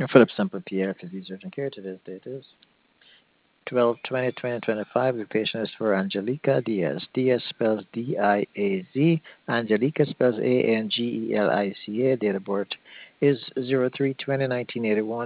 Philip Sample Pediatric Research and Care. Today's date is 12/20/2025. The patient is for Angelica Diaz. Diaz spells Diaz. Angelica spells Angelica. Date of birth is 03/20/1981.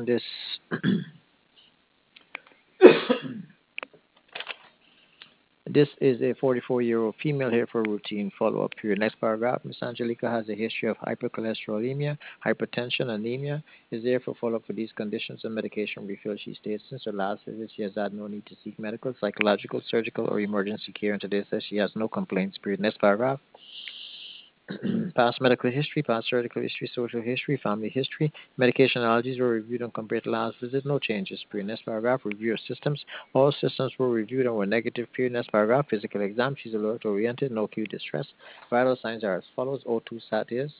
This is a 44-year-old female here for routine follow-up period. Next paragraph. Miss Angelica has a history of hypercholesterolemia, hypertension, anemia. Is there for follow-up for these conditions and medication refill. She states since her last visit she has had no need to seek medical, psychological, surgical, or emergency care. And today says she has no complaints. Period. Next paragraph. Past medical history, past surgical history, social history, family history. Medication allergies were reviewed and compared to last visit. No changes. Period. Next paragraph. Review of systems. All systems were reviewed and were negative. Period. Next paragraph. Physical exam. She's alert oriented. No acute distress. Vital signs are as follows. O2 sat is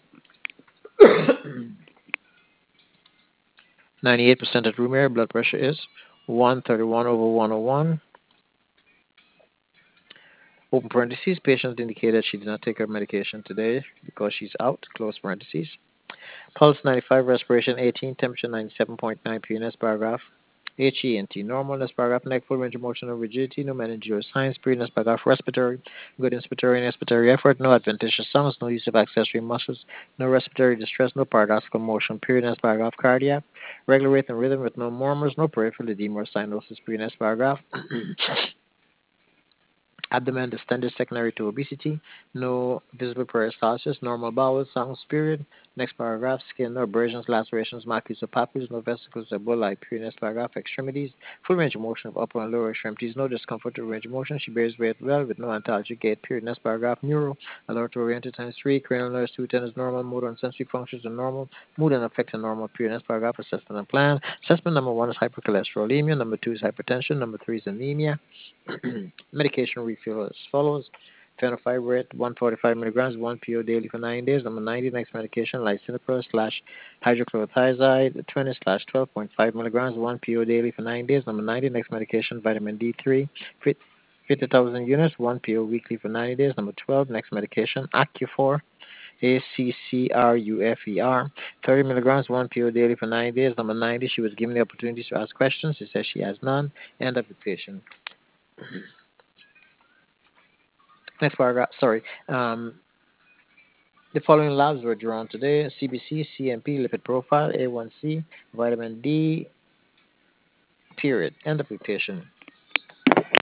98% at room air. Blood pressure is 131/101. Open parentheses. Patient indicated she did not take her medication today because she's out. Close parentheses. Pulse 95, respiration 18, temperature 97.9 PNS paragraph. HENT, normalness paragraph, neck full range of motion, no rigidity, no meningeal signs, previous paragraph, respiratory, good inspiratory and expiratory effort, no adventitious sounds, no use of accessory muscles, no respiratory distress, no paradoxical motion, previous paragraph, cardiac, regular rate and rhythm with no murmurs, no peripheral edema or cyanosis, previous paragraph. Abdomen distended secondary to obesity, no visible peristalsis, normal bowels, sound period. Next paragraph, skin, no abrasions, lacerations, macules or papules, no vesicles or bullae. Period. Next paragraph, extremities, full range of motion of upper and lower extremities, no discomfort or range of motion. She bears weight well with no antalgic gait. Period. Next paragraph, neuro, alert oriented times 3, cranial nerves 210 is normal, motor and sensory functions are normal, mood and affect are normal. Period. Next paragraph, assessment and plan. Assessment number 1 is hypercholesterolemia, number 2 is hypertension, number 3 is anemia. Medication refill as follows. Fenofibrate 145 milligrams, 1 PO daily for 9 days. Number 90, next medication, lisinopril slash hydrochlorothiazide 20 slash 12.5 milligrams, 1 PO daily for 9 days. Number 90, next medication, vitamin D3, 50,000 units, 1 PO weekly for 90 days. Number 12, next medication, Accufor, ACCRUFER, 30 milligrams, 1 PO daily for 9 days. Number 90, she was given the opportunity to ask questions. She says she has none. End of the patient. Next paragraph, sorry. The following labs were drawn today: CBC, CMP, lipid profile, A1C, vitamin D, period. End of the patient.